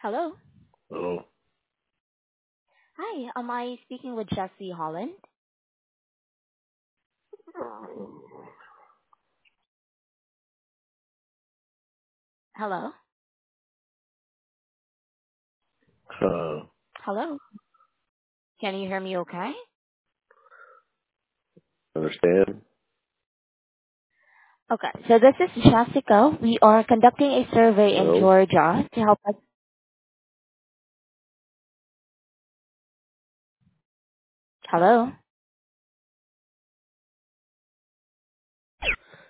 Hello. Oh, Hi, am I speaking with Jesse Holland? Hello? uh, Hello? Can you hear me okay? understand? Okay, so this is Jessica. We are conducting a survey in Hello? Georgia to help us. Hello?